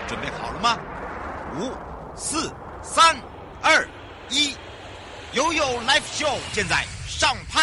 准备好了吗？5、4、3、2、1，悠悠 Live Show 现在上拍。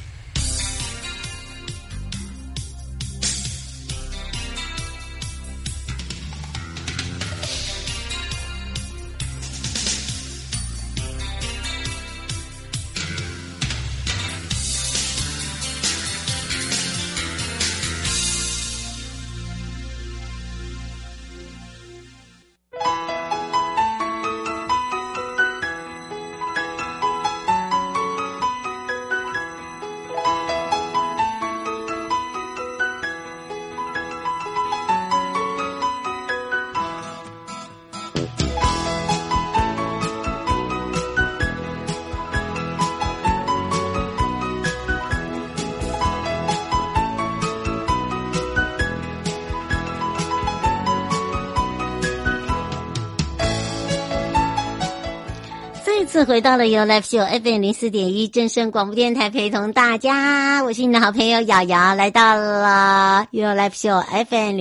次回到了由 Live Show FM 04.1正声广播电台陪同大家，我是你的好朋友瑶瑶，来到了由 Live Show FM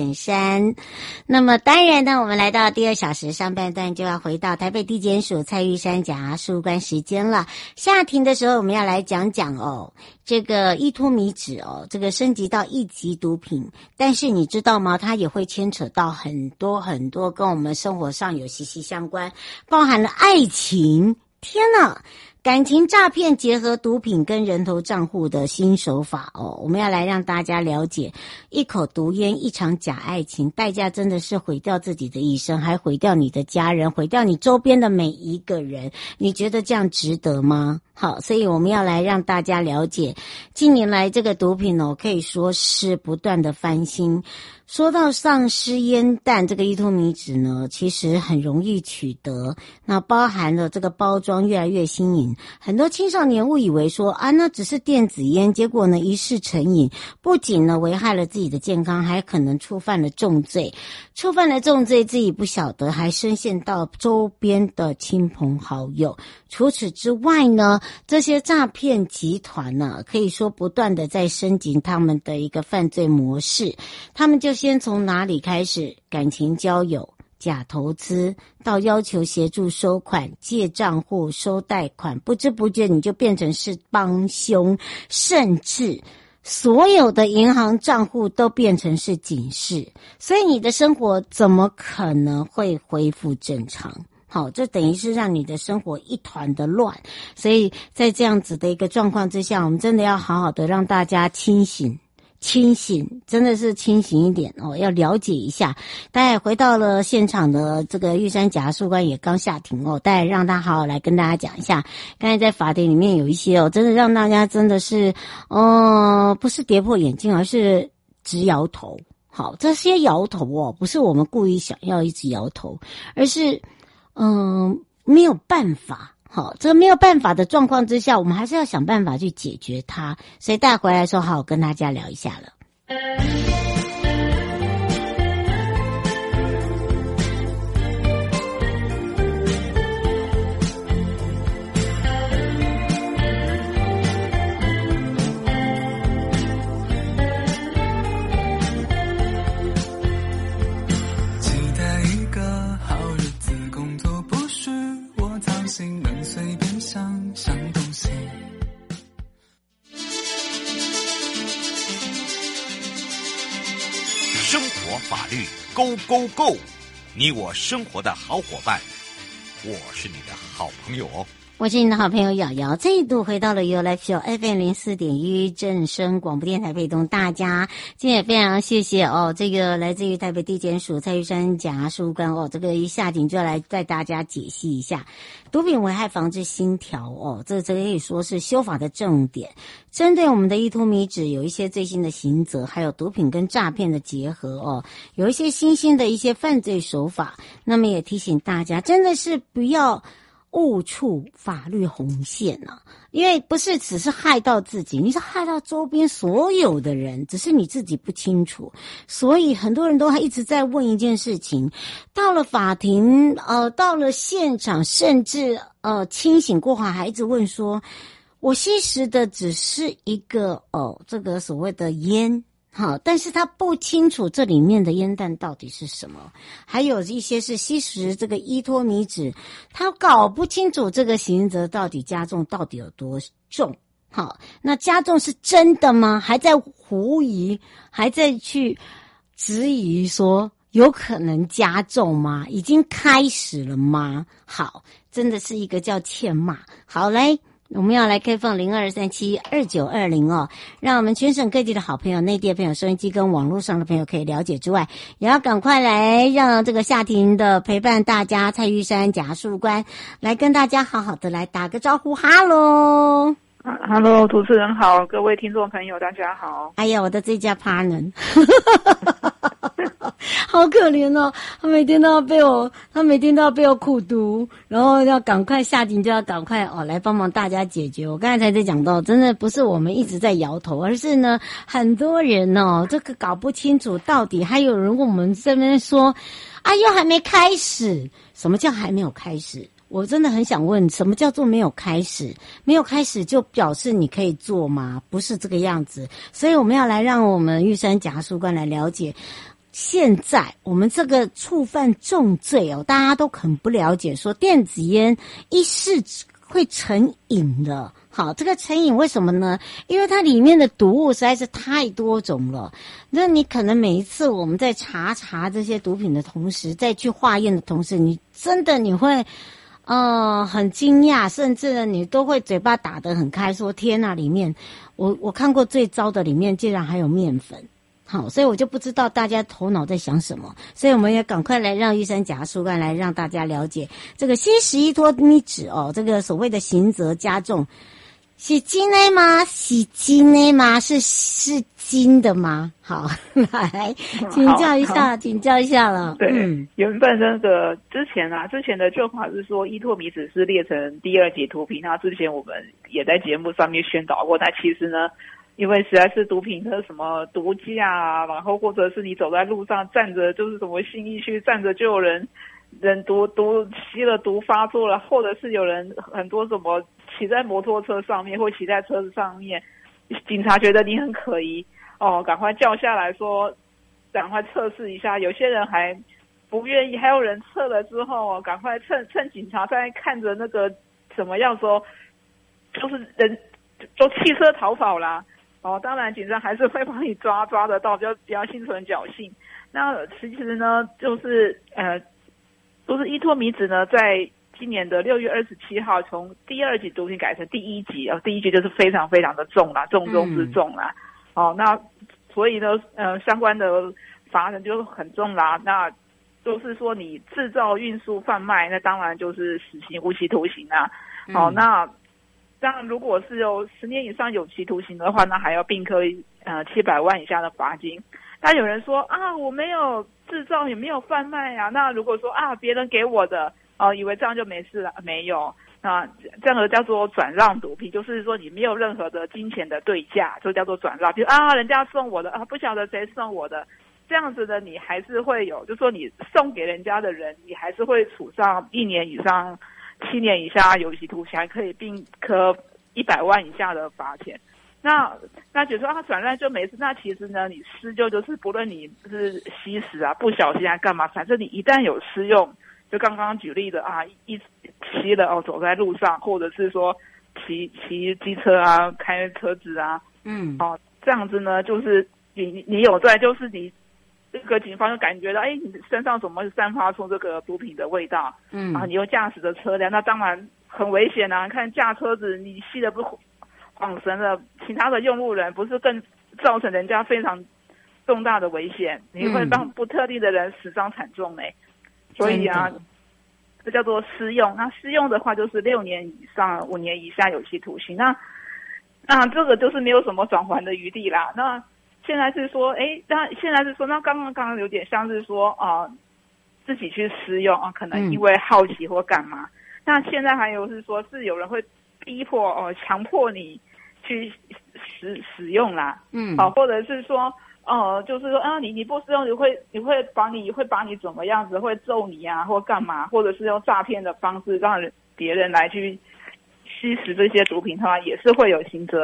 04.3。那么当然呢，我们来到第2小时上半段就要回到台北地检署蔡玉山检事官时间了。下庭的时候我们要来讲讲这个依托米脂这个升级到1级毒品，但是你知道吗？它也会牵扯到很多很多跟我们生活上有息息相关，包含了爱情。天哪！感情诈骗结合毒品跟人头账户的新手法我们要来让大家了解，一口毒烟，一场假爱情，代价真的是毁掉自己的一生，还毁掉你的家人，毁掉你周边的每一个人。你觉得这样值得吗？好，所以我们要来让大家了解，近年来这个毒品可以说是不断的翻新。说到丧尸烟弹，这个依托米脂呢，其实很容易取得，那包含了这个包装越来越新颖，很多青少年误以为说那只是电子烟，结果呢一试成瘾，不仅呢危害了自己的健康，还可能触犯了重罪，自己不晓得，还深陷到周边的亲朋好友。除此之外呢，这些诈骗集团呢，可以说不断的在升级他们的一个犯罪模式。他们就先从哪里开始？感情交友、假投资，到要求协助收款、借账户、收贷款，不知不觉你就变成是帮凶，甚至所有的银行账户都变成是警示，所以你的生活怎么可能会恢复正常？好，这等于是让你的生活一团的乱，所以在这样子的一个状况之下，我们真的要好好的让大家清醒，真的是清醒一点要了解一下。大家回到了现场的这个玉山检事官也刚下庭大家让他好好来跟大家讲一下。刚才在法庭里面有一些真的让大家真的是不是跌破眼镜，而是直摇头。好，这些摇头不是我们故意想要一直摇头，而是没有办法。好，这个没有办法的状况之下，我们还是要想办法去解决它。所以大家回来的时候，好好跟大家聊一下了。 能随便想象东西， 生活法律 Go Go Go， 你我生活的好伙伴，我是你的好朋友我是你的好朋友瑶瑶，再度回到了由 Live Show FM 04.1正声广播电台陪同大家。今天也非常谢谢这个来自于台北地检署蔡玉山检事官这个一下庭就要来带大家解析一下毒品危害防治新条这可以说是修法的重点。针对我们的依托米脂有一些最新的刑责，还有毒品跟诈骗的结合有一些新兴的一些犯罪手法。那么也提醒大家，真的是不要误触法律红线因为不是只是害到自己，你是害到周边所有的人，只是你自己不清楚。所以很多人都还一直在问一件事情，到了法庭到了现场，甚至清醒过后还一直问说，我吸食的只是一个这个所谓的烟好，但是他不清楚这里面的烟弹到底是什么，还有一些是吸食这个依托米酯，他搞不清楚这个刑责到底加重到底有多重。好，那加重是真的吗？还在狐疑，还在去质疑说有可能加重吗？已经开始了吗？好，真的是一个叫欠骂。好，来，我们要来开放02372920哦，让我们全省各地的好朋友、内地的朋友、收音机跟网络上的朋友可以了解之外，也要赶快来让这个夏婷的陪伴大家，蔡玉山贾树官来跟大家好好的来打个招呼，哈喽。 Hello， 主持人好，各位听众朋友，大家好。 哎呀，我的最佳 partner， 好可怜哦！他每天都要被我苦读，然后要赶快下庭，就要赶快来帮忙大家解决。我刚才在讲到，真的不是我们一直在摇头，而是呢，很多人这个搞不清楚到底，还有人问我们这边说，又还没开始，什么叫还没有开始？我真的很想问，什么叫做没有开始？没有开始就表示你可以做吗？不是这个样子。所以我们要来让我们玉山贾树官来了解，现在我们这个触犯重罪大家都很不了解，说电子烟一试会成瘾的。好，这个成瘾为什么呢？因为它里面的毒物实在是太多种了。那你可能每一次我们在查这些毒品的同时，再去化验的同时，你会很惊讶，甚至呢，你都会嘴巴打得很开，说天哪，里面我看过最糟的，里面竟然还有面粉。好，所以我就不知道大家头脑在想什么，所以我们也赶快来让玉山贾树官来让大家了解这个吸食依托米酯这个所谓的刑责加重，是金的吗？是金的吗？是金的吗？好，来请教一下了。 对，原本那个之前的做法是说依托米酯是列成第2级毒品，那之前我们也在节目上面宣导过，但其实呢，因为实在是毒品的什么毒驾啊，然后或者是你走在路上站着，就是什么信义区站着就有人毒吸了毒发作了，或者是有人很多什么骑在摩托车上面或骑在车子上面，警察觉得你很可疑赶快叫下来说赶快测试一下，有些人还不愿意，还有人测了之后赶快趁警察在看着那个什么样说，就是人都汽车逃跑啦当然警察还是会帮你抓得到，比较心存侥幸。那其实呢就是依托米酯呢在今年的6月27号从第2级毒品改成第1级第1级就是非常非常的重啦，重中之重啦那所以呢相关的罚人就很重啦，那就是说你制造运输贩卖，那当然就是死刑无期徒刑啦那当然如果是有10年以上有期徒刑的话，那还要并科700万以下的罚金。那有人说我没有制造也没有贩卖那如果说别人给我的以为这样就没事了，没有。那这样的叫做转让毒品，就是说你没有任何的金钱的对价，就叫做转让。比如人家送我的不晓得谁送我的，这样子的你还是会有，就说你送给人家的人，你还是会处上1年以上7年以下有期徒刑，还可以并科100万以下的罚钱。那觉得说转让就没事，那其实呢，你施救就是不论你是吸食不小心干嘛，反正你一旦有施用。就刚刚举例的一吸了走在路上，或者是说骑机车开车子这样子呢，就是你有在，就是你这个警方就感觉到你身上怎么散发出这个毒品的味道你又驾驶的车辆，那当然很危险看驾车子你吸的不晃神了，其他的用路人不是更造成人家非常重大的危险，你会让不特定的人死伤惨重所以这叫做施用。那施用的话就是6年以上5年以下有期徒刑。那这个就是没有什么转圜的余地啦。那现在是说那刚刚有点像是说自己去施用可能因为好奇或干嘛。那现在还有是说是有人会逼迫强迫你去使用啦或者是说就是说你不使用你会把你怎么样子，会揍你或干嘛，或者是用诈骗的方式让别人来去吸食这些毒品的话，也是会有刑责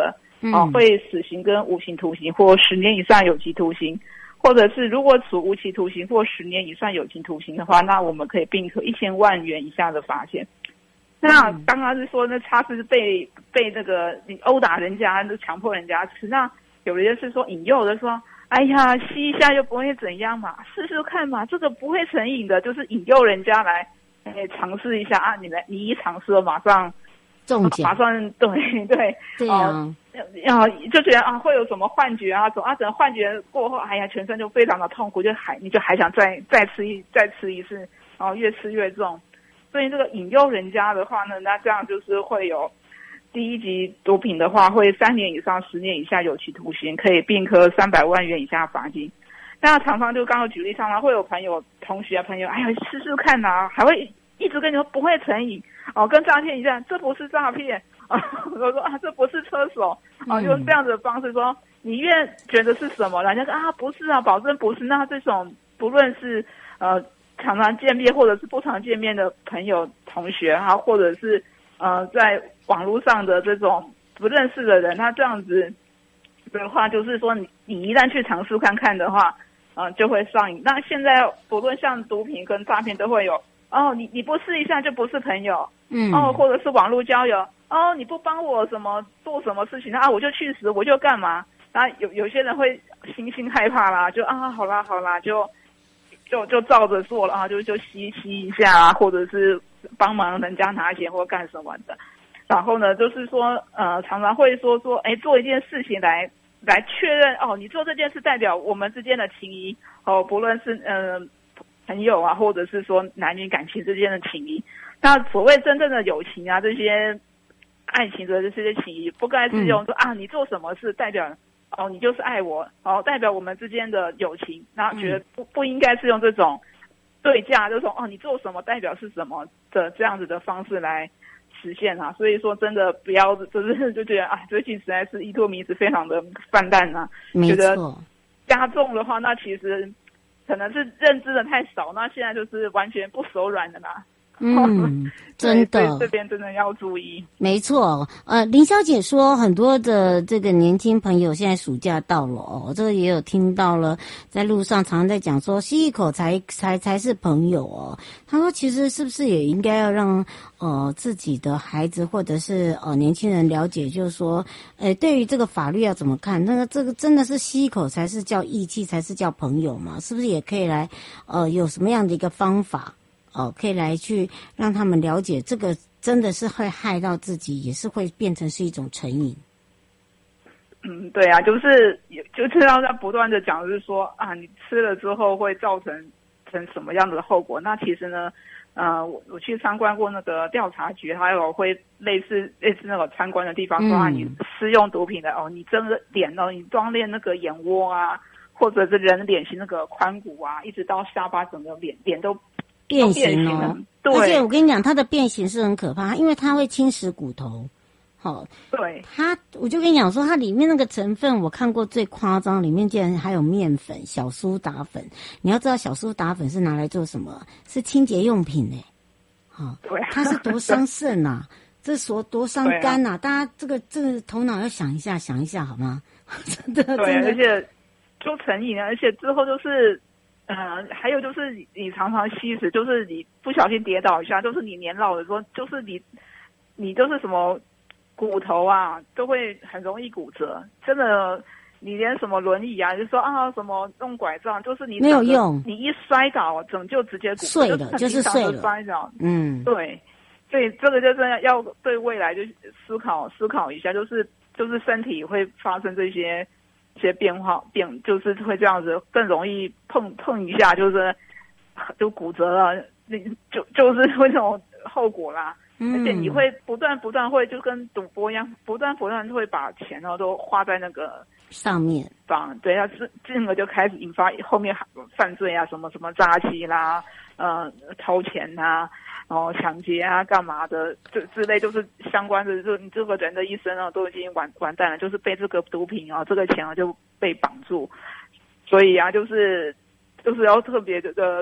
会死刑跟无期徒刑或10年以上有期徒刑，或者是如果处无期徒刑或10年以上有期徒刑的话，那我们可以并科1000万元以下的罚钱。那刚刚是说，那他是被那个你殴打人家，强迫人家吃。那有人是说引诱的说，哎呀，吸一下又不会怎样嘛，试试看嘛，这个不会成瘾的，就是引诱人家来尝试一下啊。你一尝试了，马上中奖， 马上对啊， 就觉得啊会有什么幻觉啊，等幻觉过后，哎呀，全身就非常的痛苦，你就还想再吃一次，然后越吃越重。所以这个引诱人家的话呢，那这样就是会有第一级毒品的话，会3年以上10年以下有期徒刑，可以并科300万元以下罚金。那常常就刚刚举例上来，会有同学朋友，哎呀试试看啊，还会一直跟你说不会成瘾跟诈骗一样，这不是诈骗我说这不是车手用这样子的方式说，你越觉得是什么，人家说不是啊，保证不是。那这种不论是常常见面或者是不常见面的朋友同学或者是在网络上的这种不认识的人，他这样子的话，就是说你一旦去尝试看看的话就会上瘾。那现在不论像毒品跟诈骗都会有你不试一下就不是朋友或者是网络交友你不帮我做什么事情我就去死，我就干嘛。那有些人会心害怕啦，就好啦就照着做了就吸一下或者是帮忙人家拿钱或干什么的。然后呢，就是说常常会说做一件事情来确认你做这件事代表我们之间的情谊不论是朋友或者是说男女感情之间的情谊。那所谓真正的友情这些爱情的这些情谊，不该是用说你做什么事代表你就是爱我代表我们之间的友情，然后觉得不应该是用这种对价，就是说你做什么代表是什么的这样子的方式来实现所以说真的不要就是就觉得最近实在是依托迷思非常的泛滥觉得加重的话，那其实可能是认知的太少，那现在就是完全不手软的啦。 真的， 这边真的要注意。 没错，林小姐说很多的这个年轻朋友现在暑假到了这个也有听到了，在路上常常在讲说吸一口才是朋友他说其实是不是也应该要让自己的孩子或者是年轻人了解，就是说对于这个法律要怎么看，那个这个真的是吸一口才是叫义气，才是叫朋友嘛？是不是也可以来有什么样的一个方法可以来去让他们了解，这个真的是会害到自己，也是会变成是一种成瘾。 对就是要在不断的讲，就是说你吃了之后会造成什么样的后果。那其实呢我去参观过那个调查局，还有会类似那个参观的地方说你施用毒品的你整个脸你装练那个眼窝或者是人脸型那个髋骨一直到下巴，整个脸都变形对， 而且我跟你讲，它的变形是很可怕，因为它会侵蚀骨头。 对， 我就跟你讲说，它里面那个成分，我看过最夸张，里面竟然还有面粉、小苏打粉。你要知道，小苏打粉是拿来做什么？是清洁用品对， 它是多伤肾这多伤肝大家这个头脑要想一下好吗？真的， 对，而且就成瘾而且之后就是还有就是你常常吸食，就是你不小心跌倒一下，就是你年老的时候，就是你就是什么骨头都会很容易骨折，真的，你连什么轮椅就说什么用拐杖，就是你没有用， 你一摔倒就直接骨折碎了，就是碎了， 摔倒， 对， 所以这个就是要对未来就思考一下，就是身体会发生这些变化就是会这样子，更容易碰一下就骨折了，就是会这种后果啦。而且你会不断会就跟赌博一样，不断会把钱都花在那个上面， 对，进而就开始引发后面犯罪什么诈欺啦，偷钱然后抢劫干嘛的，之类，就是相关的，就你这个人的一生都已经完蛋了，就是被这个毒品这个钱就被绑住，所以就是要特别的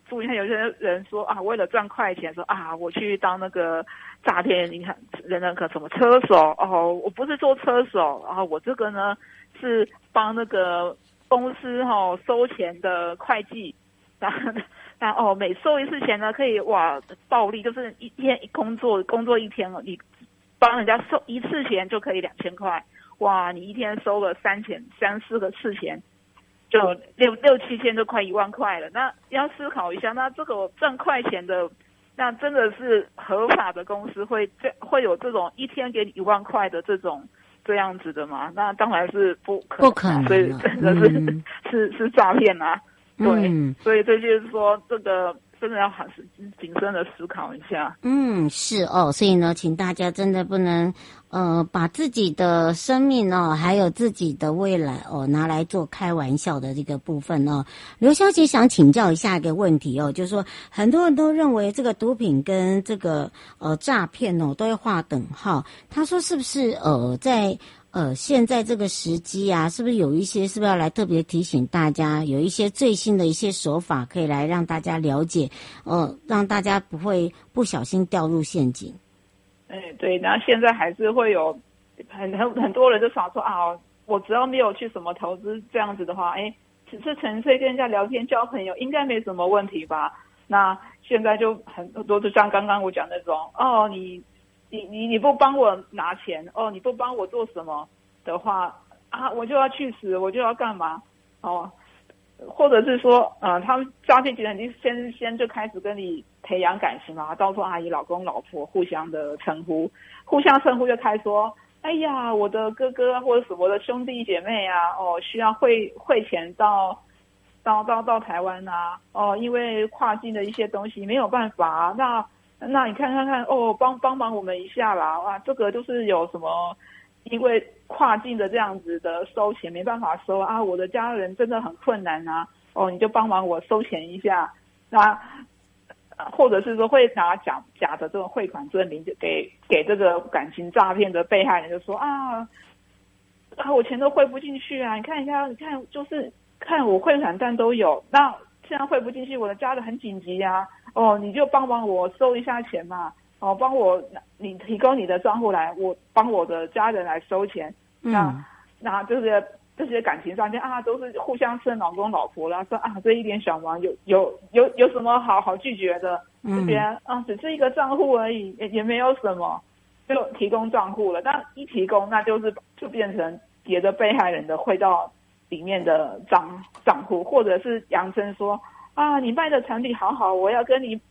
注意，有些人说啊，为了赚快钱，说啊，我去当那个诈骗银行那个什么车手哦，我不是做车手，然后我这个呢是帮那个公司收钱的会计，但每收一次钱呢，可以暴利，就是一天工作一天了，你帮人家收一次钱就可以2000块，哇，你一天收个3-4个次钱。就6-7千就快1万块了，那要思考一下，那这个赚快钱的，那真的是合法的公司会有这种一天给你1万块的这样子的吗？那当然是不可能，所以真的是诈骗啊！对，所以这就是说，这个真的要很谨慎的思考一下。 是哦，所以呢，请大家真的不能把自己的生命还有自己的未来拿来做开玩笑的这个部分哦。刘小姐想请教一下一个问题就是说，很多人都认为这个毒品跟这个诈骗都要划等号。他说是不是在现在这个时机啊，是不是有一些，是不是要来特别提醒大家，有一些最新的一些手法可以来让大家了解，让大家不会不小心掉入陷阱？ 对，然后现在还是会有很多人就想说啊，我只要没有去什么投资这样子的话，只是纯粹跟人家聊天交朋友，应该没什么问题吧？那现在就很多，就像刚刚我讲那种，你不帮我拿钱，你不帮我做什么的话啊，我就要去死，我就要干嘛或者是说他们诈骗集团已经先就开始跟你培养感情嘛，到处阿姨老公老婆互相的称呼，就开始说，哎呀，我的哥哥或者什么的兄弟姐妹啊，需要汇钱到台湾啊，因为跨境的一些东西没有办法那你看帮忙我们一下啦！哇，这个就是有什么，因为跨境的这样子的收钱没办法收啊，我的家人真的很困难啊，你就帮忙我收钱一下。那或者是说会拿假的这种汇款证明给这个感情诈骗的被害人，就说我钱都汇不进去啊，你看就是看我汇款单都有，那现在汇不进去，我的家人很紧急啊。你就帮忙我收一下钱嘛，你提供你的账户来，我帮我的家人来收钱。那这些感情上面都是互相称老公老婆啦，说这一点小忙有什么好拒绝的？这边只是一个账户而已，也没有什么，就提供账户了。但一提供，那就变成别的被害人的汇到里面的账户，或者是扬称说你卖的产品好好，我要跟你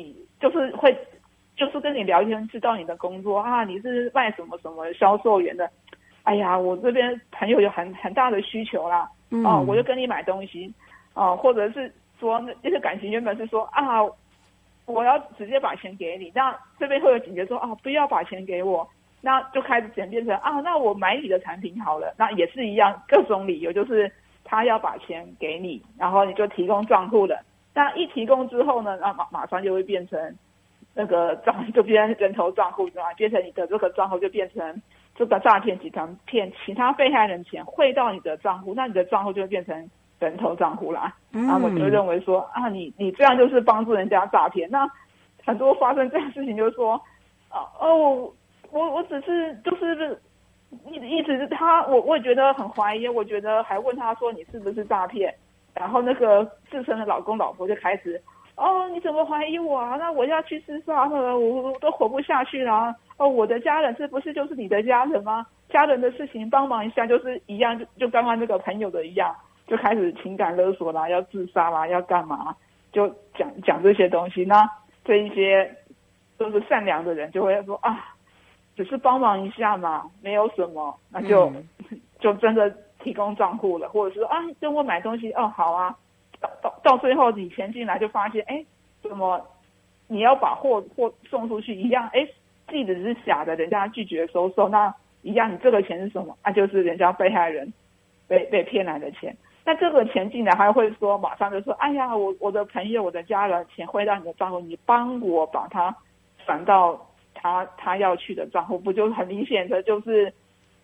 就是跟你聊天，知道你的工作你是卖什么什么销售员的。哎呀，我这边朋友有很大的需求啦，我就跟你买东西，或者是说这些感情原本是说我要直接把钱给你，那这边会有警觉说不要把钱给我，那就开始演变成那我买你的产品好了，那也是一样，各种理由就是他要把钱给你，然后你就提供账户了。那一提供之后呢，那马上就会变成那个就变成人头账户，变成你的这个账户就变成这个诈骗集团骗其他被害人钱汇到你的账户，那你的账户就会变成人头账户啦。然后我就认为说你这样就是帮助人家诈骗。那很多发生这样的事情就是说我只是就是一直我也觉得很怀疑，我觉得还问他说你是不是诈骗，然后那个自称的老公老婆就开始你怎么怀疑我啊？那我要去自杀了，我都活不下去了我的家人是不是就是你的家人吗？家人的事情帮忙一下，就是一样，就刚刚那个朋友的一样，就开始情感勒索啦，要自杀啦，要干嘛，就讲这些东西。那这一些都是善良的人就会说只是帮忙一下嘛，没有什么，那就真的提供账户了，或者是跟我买东西好啊，到最后你钱进来就发现怎么你要把货送出去一样地址是假的，人家拒绝收受，那一样你这个钱是什么就是人家被害人被骗来的钱。那这个钱进来还会说马上就说哎呀我的朋友我的家人钱汇到你的账户，你帮我把它转到他要去的账户，不就很明显的就是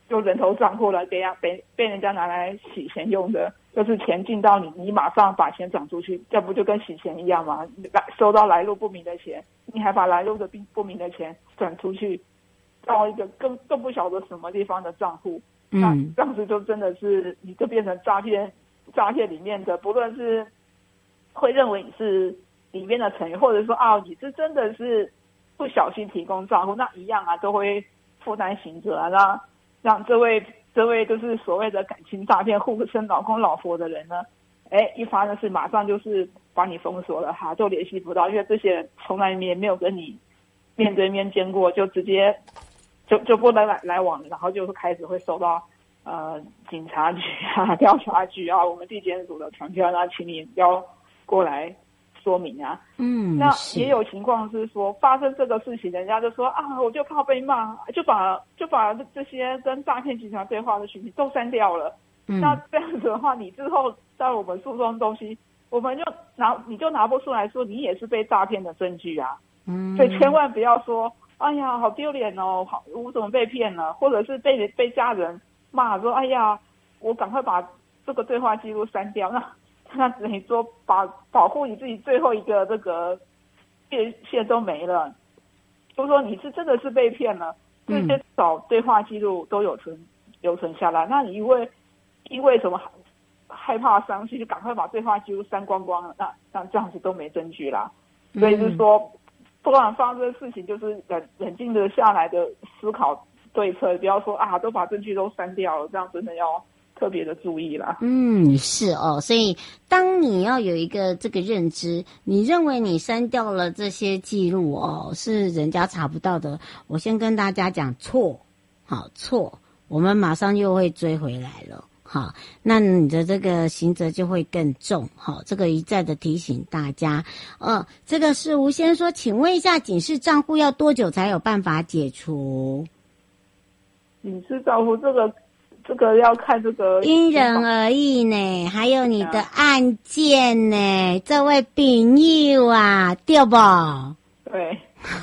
就人头账户了，被人家拿来洗钱用的，就是钱进到你马上把钱转出去，这不就跟洗钱一样吗？收到来路不明的钱，你还把来路的不明的钱转出去到一个更不晓得什么地方的账户，那这样子就真的是你就变成诈骗里面的，不论是会认为你是里面的成员，或者说你是真的是不小心提供账户，那一样都会负担刑责那让这位就是所谓的感情诈骗互称老公老婆的人呢，一发的是马上就是把你封锁了就联系不到，因为这些人从来也没有跟你面对面见过，就直接就不能来往了，然后就开始会收到警察局调查局我们地检署的传票，请你要过来说明那也有情况是说发生这个事情，人家就说我就怕被骂，就把这些跟诈骗集团对话的讯息都删掉了。那这样子的话，你之后在我们诉讼东西，我们你就拿不出来说你也是被诈骗的证据所以千万不要说哎呀好丢脸哦，我怎么被骗了，或者是被家人骂说哎呀我赶快把这个对话记录删掉，那等于说保护你自己最后一个这个线都没了，就说你是真的是被骗了，这些找对话记录都有存下来，那你因为什么害怕伤心就赶快把对话记录删光光了，那这样子都没证据啦。所以就是说不管发生的事情，就是冷静的下来的思考对策，不要说都把证据都删掉了，这样真的要特别的注意啦。 是所以当你要有一个这个认知，你认为你删掉了这些记录是人家查不到的，我先跟大家讲错，我们马上又会追回来了。好，那你的这个刑责就会更重。好，这个一再的提醒大家。这个是吴先生说，请问一下，警示账户要多久才有办法解除？ 警示账户这个要看这个因人而异呢，还有你的案件呢，这位朋友对不？ 对，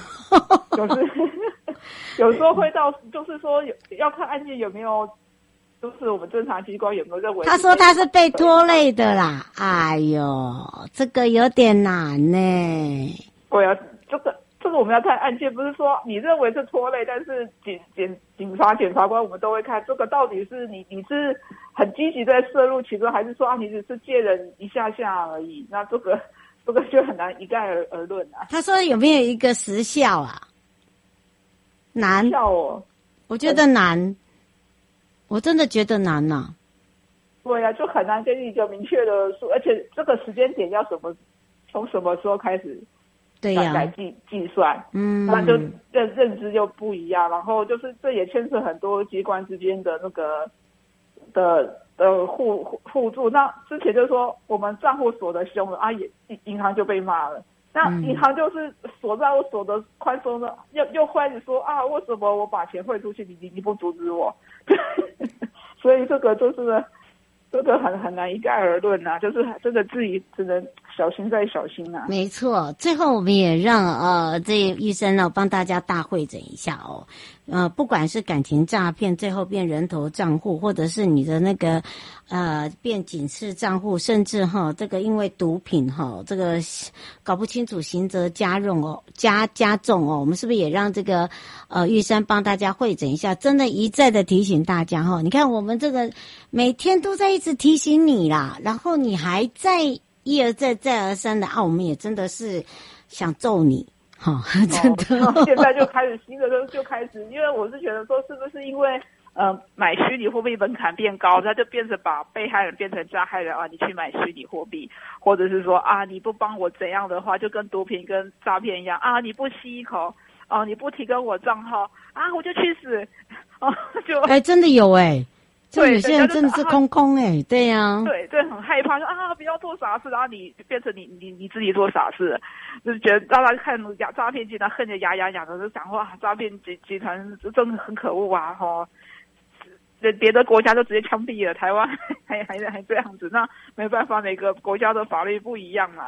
有时候会到，就是说要看案件有没有，就是我们侦查机关有没有认为。 他说他是被拖累的啦，哎呦，这个有点难呢。 对这个我们要看案件，不是说你认为是拖累，但是检察官我们都会看这个到底是你是很积极在涉入其中，还是说你只是借人一下下而已？那这个就很难一概而论他说有没有一个时效难我觉得难，我真的觉得难对就很难给你一个明确的数，而且这个时间点要从什么时候开始？ 对呀， 来计算，那就认知就不一样，然后就是这也牵涉很多机关之间的那个的互助。那之前就说我们账户锁得凶了银行就被骂了，那银行就是锁得宽松的，又开始说为什么我把钱汇出去，你不阻止我？所以这个就是这个很难一概而论就是真的自己只能小心再小心没错，最后我们也让这医生帮大家大会诊一下不管是感情诈骗最后变人头账户，或者是你的那个变警示账户，甚至这个因为毒品这个搞不清楚刑责加重我们是不是也让这个玉山帮大家会诊一下，真的一再的提醒大家你看我们这个每天都在一直提醒你啦，然后你还在一而再再而三的我们也真的是想揍你真的现在就开始新的就开始，因为我是觉得说是不是因为买虚拟货币门槛变高，他就变成把被害人变成加害人你去买虚拟货币，或者是说你不帮我怎样的话，就跟毒品跟诈骗一样你不吸一口你不提供我账号我就去死就真的有对，现在真的是空对呀， 对，很害怕，说不要做傻事，然后你变成你自己做傻事，就是觉得让他看诈骗集团恨得牙痒的，就想诈骗集团真的很可恶别的国家都直接枪毙了，台湾还这样子，那没办法，每个国家的法律不一样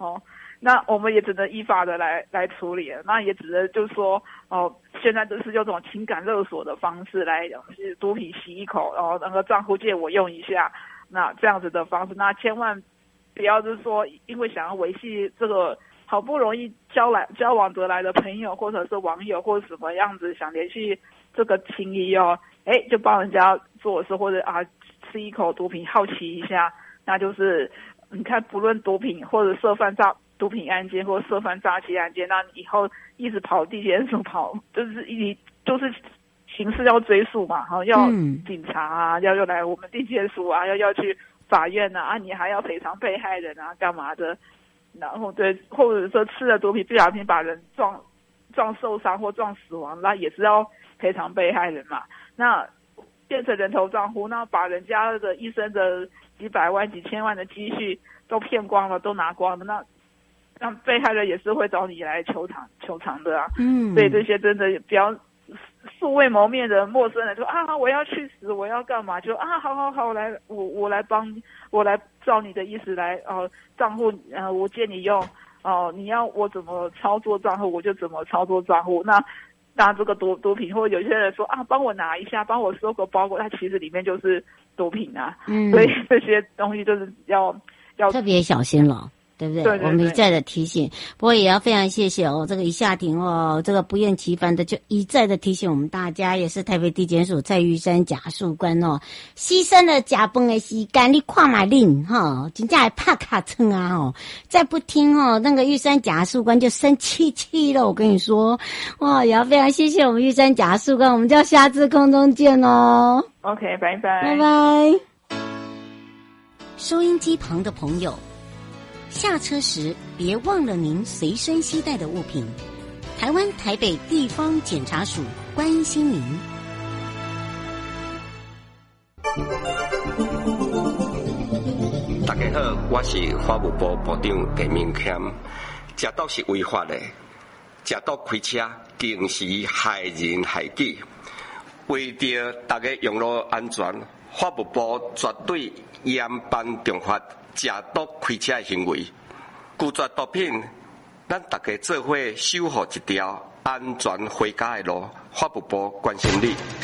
那我们也只能依法的来处理了，那也只能就是说现在就是用这种情感勒索的方式来毒品洗一口，然后那个账户借我用一下，那这样子的方式，那千万不要就是说因为想要维系这个好不容易交往得来的朋友或者是网友或者什么样子想联系这个情谊就帮人家做事或者吃一口毒品好奇一下，那就是你看不论毒品或者涉犯毒品案件或涉犯诈欺案件，那以后一直跑地检署跑，就是刑事要追诉嘛，要警察要来我们地检署要去法院你还要赔偿被害人干嘛的，然后对，或者说吃了毒品不小心把人撞受伤或撞死亡，那也是要赔偿被害人嘛。那变成人头账户，那把人家的一生的几百万几千万的积蓄都骗光了，都拿光了，那被害人也是会找你来求偿的所以这些真的不要素未谋面的陌生人说我要去死，我要干嘛，就好来我来我来照你的意思来账户我借你用你要我怎么操作账户我就怎么操作账户，那这个毒品，或者有些人说帮我拿一下，帮我收个包裹，它其实里面就是毒品所以这些东西就是要特别小心了。对不对？ 对，我们一再的提醒，不过也要非常谢谢这个一下庭这个不厌其烦的就一再的提醒我们大家，也是台北地检署蔡玉山检察官牺牲了吃饭的时间，你看嘛恁真正还拍卡称再不听那个玉山检察官就生气了，我跟你说也要非常谢谢我们玉山检察官，我们就要下次空中见 OK， 拜拜， 拜拜。收音机旁的朋友，下车时别忘了您随身携带的物品。台湾台北地方检察署关心您。 大家好，我是法务部部长陈明谦。食毒是违法的，食毒开车更是害人害己。为着大家用路安全，法务部绝对严办重罚食毒开车的行为。拒绝毒品，咱大家做伙守护一条安全回家的路。法务部关心你。